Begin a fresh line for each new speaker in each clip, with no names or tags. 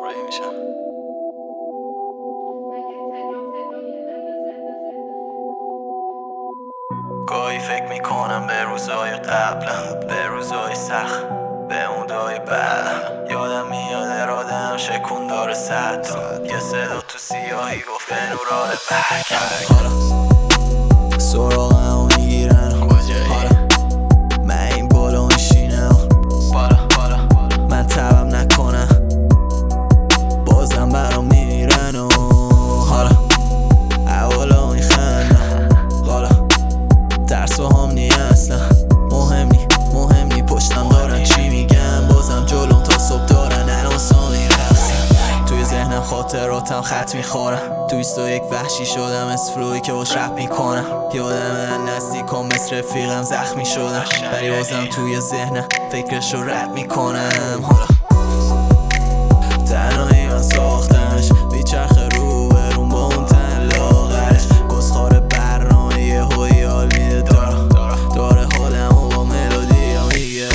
طراحی میشن. گاهی فکر میکنم به روزای قبلم، به روزای سخت، به مودای بعدم. یادم میاد ارادم شکون داره صد، یه صدا تو سیاهی گفت نورال برگرد. حالا سراغم میگیرن کجایی؟ من این بالا میشینم من تبم نکنم بازم برام میمیرن و حالا اولا میخندم. حالا ترس و هم نی اصلا مهم نی پشتم دارن چی میگن، بازم جلوم تا صبح دارن الان میرقصن. توی ذهنم خاطراتم خط میخورم، توی 21 وحشی شدم از فلوی که باش رپ میکنم. یادم من نزدیکم مثل رفیقم زخمی شدم، ولی بازم توی ذهنم فکرشو رپ میکنم. حالا تنهایی من ساختمش، بیچرخه رو برون با اون تن لاغرش. گسخار برنامه یه هوی حال میده داره حالم و با ملودی ها میگه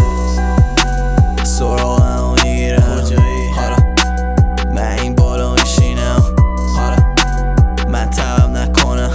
سراغم میگیرم کجایی؟ حالا من این بالا میشینم، حالا من تبم نکنم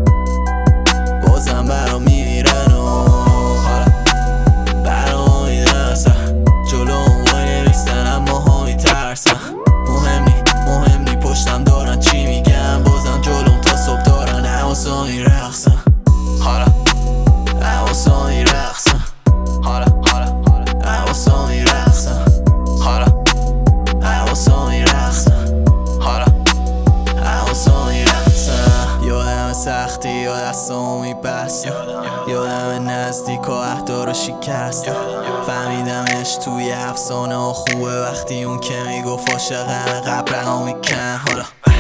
بازم برام میمیرن و حالا برام میدرسن جلو وای نمیستن اما ها میترسن. مهم نی پشتم دارن چی میگن، بازم جلوم تا صبح دارن حواسا میرقصن. حالا حواسا میرقصن، حالا حواسا میرقصن، حالا حواسا میرقصن، حالا حواسا میرقصن. یادم سختی یا دستامو میبستم، یادم نزدیک و اهدا رو شکستم. فهمیدمش توی افسانه ها خوبه وقتی اون که میگفت عاشقم قبل رها میکن. حالا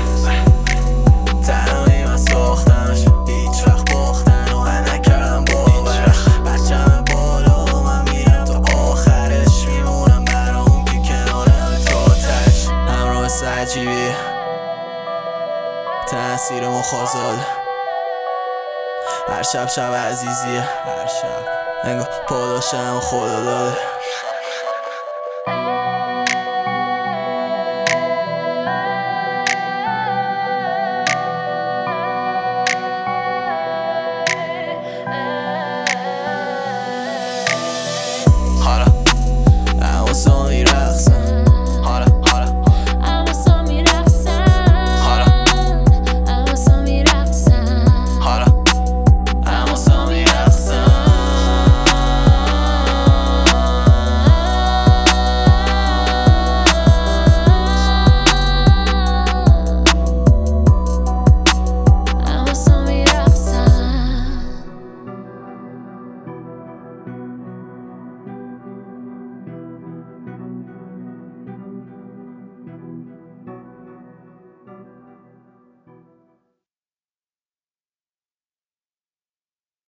تنهایی من ساختمش، هیچ وقت باختن و من نکردم باورش. بچم بالا و من میرم تا آخرش، میمونم برا اون که کنارم تا تش. همراه سعجیبی تأثیر مخازاده، هر شب عزیزیه، هر شب انگار پاداشم خدا داده.